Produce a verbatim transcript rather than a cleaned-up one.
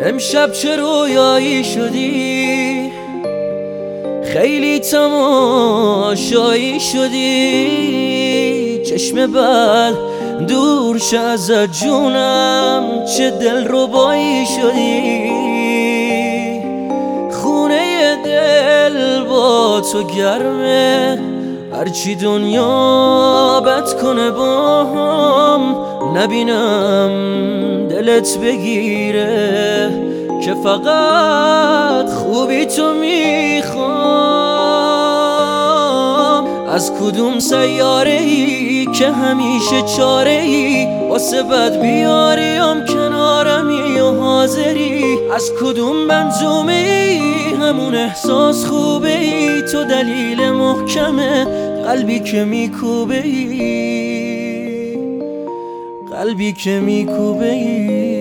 امشب چه رویایی شدی، خیلی تماشایی شدی. چشم بد دور شه ازت جونم، چه دل ربایی شدی. خونه دل با تو گرمه، هرچی دنیا بد کنه با هم نبینم دلت بگیره، که فقط خوبی تو میخوام. از کدوم سیاره ای که همیشه چاره ای واسه بد بیاریم کنارمی و حاضری؟ از کدوم منظومه ای همون احساس خوبه ای؟ تو دلیل محکمه قلبی که میکوبه ای، قلبی که میکوبه ای.